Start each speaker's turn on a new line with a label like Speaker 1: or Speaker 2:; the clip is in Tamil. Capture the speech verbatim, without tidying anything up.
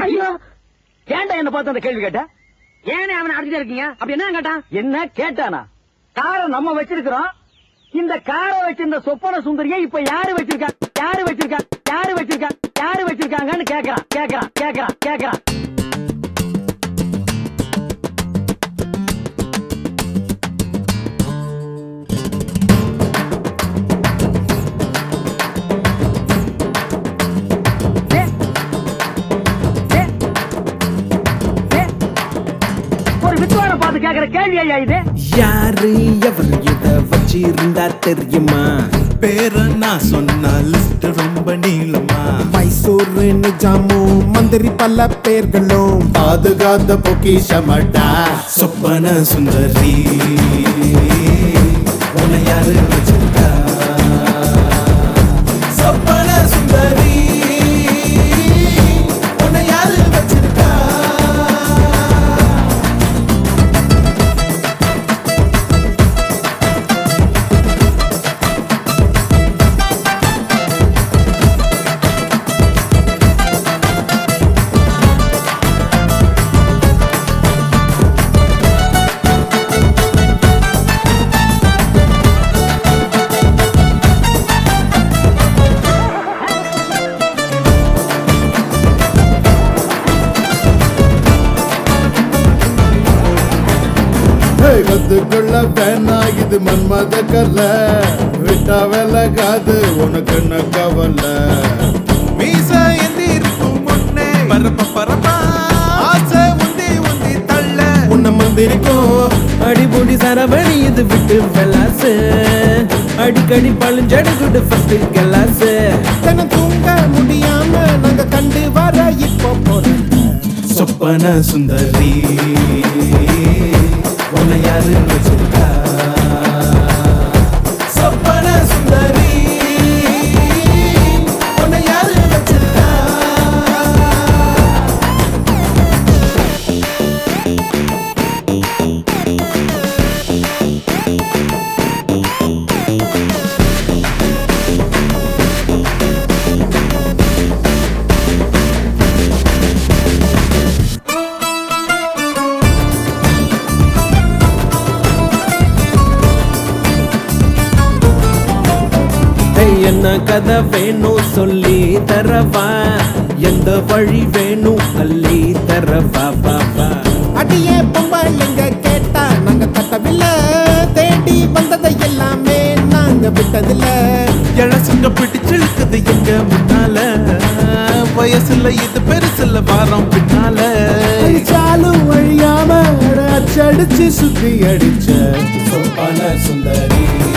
Speaker 1: ஏன்டா என்ன பார்த்து அந்த கேள்வி கேட்ட?
Speaker 2: ஏனே அவனை அடிச்சுட்டே இருக்கீங்க? அப்படி என்ன கேட்டான்?
Speaker 1: என்ன கேட்டானா? காரை நம்ம வச்சிருக்கிறோம். இந்த காரை வச்சிருந்த சொப்பன சுந்தரியை இப்ப யாரு வச்சிருக்காங்க? யாரு வச்சிருக்காங்க? யாரு வச்சிருக்காங்க? யாரு வச்சிருக்காங்கன்னு கேக்குறான் கேக்குறான் கேக்குறான் கேக்குறான். கேக்குற கேள்வி ஐயா இது.
Speaker 3: யாரு எவர் இத வச்சிருந்தா தெரியுமா?
Speaker 4: பேர நான் சொன்ன லிஸ்ட் ரொம்ப நீளமா.
Speaker 3: மைசூரு நிஜாமும் மந்திரி பல பேர்களும்
Speaker 4: பாதுகாத்த பொக்கிஷமடா சொப்பன சுந்தரி. உன்னை யாரு வச்சிருக்கா? சொப்பன சுந்தரி உன்னை யாரு வச்சிருக்கா? கத்துக்குள்ள வேணா இது மன்மத கல்ல விட்டா விலகாது உனக்கு என்ன கவலை. மீச எந்தி இருக்கும் முன்னே பரப்ப பரப்பா ஆசை உந்தி உந்தி தள்ள
Speaker 3: உன்ன மந்திரிக்கும் அடிபொடி சரவணி இது விட்டு வெலாசு அடிக்கடி பழுஞ்சடி குடு ஃபர்ஸ்ட் கலாசு. தன தூங்க முடியாம நாங்க கண்டு வர இப்போ போறோம்.
Speaker 4: சொப்பன சுந்தரி உன்னை யாரு வச்சிருக்கா? சொப்பன சுந்தரி உன்னை யாரு வச்சிருக்கா?
Speaker 3: என்ன கதை வேணும் சொல்லி தரவா? எந்த வழி வேணும் அள்ளி தரவா? பாபா அடியே பொம்பளைங்க கேட்டா நாங்க தட்டவில்லை. தேடி வந்ததை எல்லாமே நாங்க விட்டதில்ல.
Speaker 4: இளசுங்க பிடிச்சிருக்குது எங்க முன்னால. வயசுல இது பெருசுல வாரம் பின்னால.
Speaker 3: அடிச்சாலும் வழியாம அடிச்சு சுத்தி அடிச்ச
Speaker 4: சொப்பன சுந்தரி